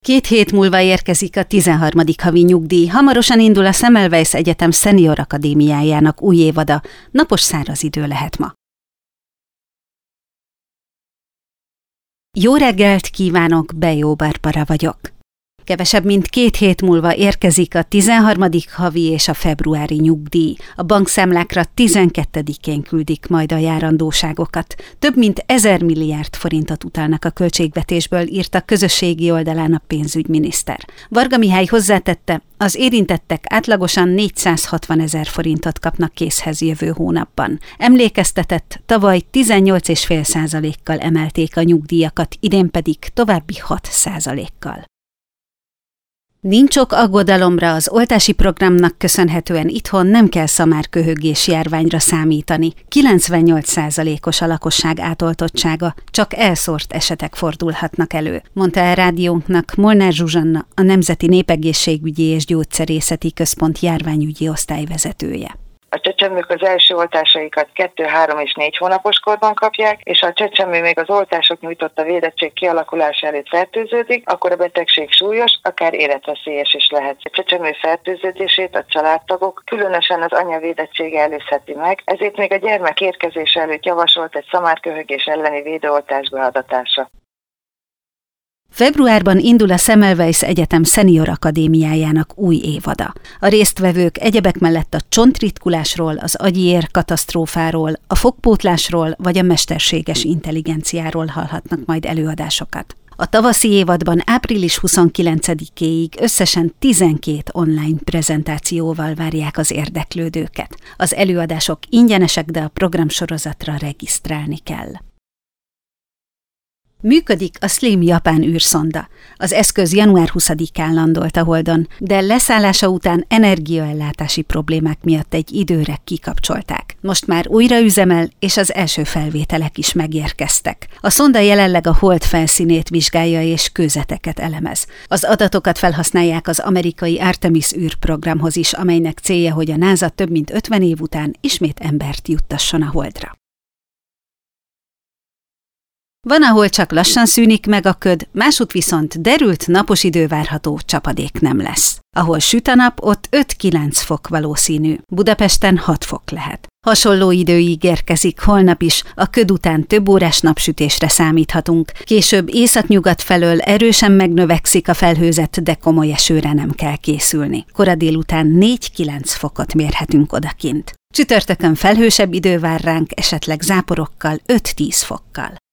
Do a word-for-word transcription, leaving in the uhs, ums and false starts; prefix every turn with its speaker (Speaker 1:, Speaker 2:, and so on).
Speaker 1: Két hét múlva érkezik a tizenharmadik havi nyugdíj. Hamarosan indul a Semmelweis Egyetem Szenior Akadémiájának új évada. Napos száraz idő lehet ma. Jó reggelt kívánok, Bejó Barbara vagyok. Kevesebb mint két hét múlva érkezik a tizenharmadik havi és a februári nyugdíj. A bankszámlákra tizenkettedikén küldik majd a járandóságokat. Több mint ezer milliárd forintot utalnak a költségvetésből, írta közösségi oldalán a pénzügyminiszter. Varga Mihály hozzátette, az érintettek átlagosan négyszázhatvanezer forintot kapnak készhez jövő hónapban. Emlékeztetett, tavaly tizennyolc egész öt százalékkal emelték a nyugdíjakat, idén pedig további hat százalékkal. Nincs ok aggodalomra, az oltási programnak köszönhetően itthon nem kell szamárköhögés járványra számítani. kilencvennyolc százalékos a lakosság átoltottsága, csak elszórt esetek fordulhatnak elő, mondta el rádiónknak Molnár Zsuzsanna, a Nemzeti Népegészségügyi és Gyógyszerészeti Központ járványügyi osztályvezetője.
Speaker 2: A csecsemők az első oltásaikat kettő, három és négy hónapos korban kapják, és ha a csecsemő még az oltások nyújtotta védettség kialakulása előtt fertőződik, akkor a betegség súlyos, akár életveszélyes is lehet. A csecsemő fertőződését a családtagok, különösen az anya védettsége előzheti meg, ezért még a gyermek érkezése előtt javasolt egy szamárköhögés elleni védőoltás beadatása.
Speaker 1: Februárban indul a Semmelweis Egyetem Szenior Akadémiájának új évada. A résztvevők egyebek mellett a csontritkulásról, az agyi-ér katasztrófáról, a fogpótlásról vagy a mesterséges intelligenciáról hallhatnak majd előadásokat. A tavaszi évadban április huszonkilencedikéig összesen tizenkét online prezentációval várják az érdeklődőket. Az előadások ingyenesek, de a programsorozatra regisztrálni kell. Működik a Slim japán űrszonda. Az eszköz január huszadikán landolt a Holdon, de leszállása után energiaellátási problémák miatt egy időre kikapcsolták. Most már újra üzemel, és az első felvételek is megérkeztek. A szonda jelenleg a Hold felszínét vizsgálja és kőzeteket elemez. Az adatokat felhasználják az amerikai Artemis űrprogramhoz is, amelynek célja, hogy a NASA több mint ötven év után ismét embert juttasson a Holdra. Van, ahol csak lassan szűnik meg a köd, másút viszont derült napos idő várható, csapadék nem lesz. Ahol süt a nap, ott öt-kilenc fok valószínű, Budapesten hat fok lehet. Hasonló idő ígérkezik holnap is, a köd után több órás napsütésre számíthatunk. Később északnyugat felől erősen megnövekszik a felhőzet, de komoly esőre nem kell készülni. Kora délután négy-kilenc fokot mérhetünk odakint. Csütörtökön felhősebb idő vár ránk, esetleg záporokkal öt-tíz fokkal.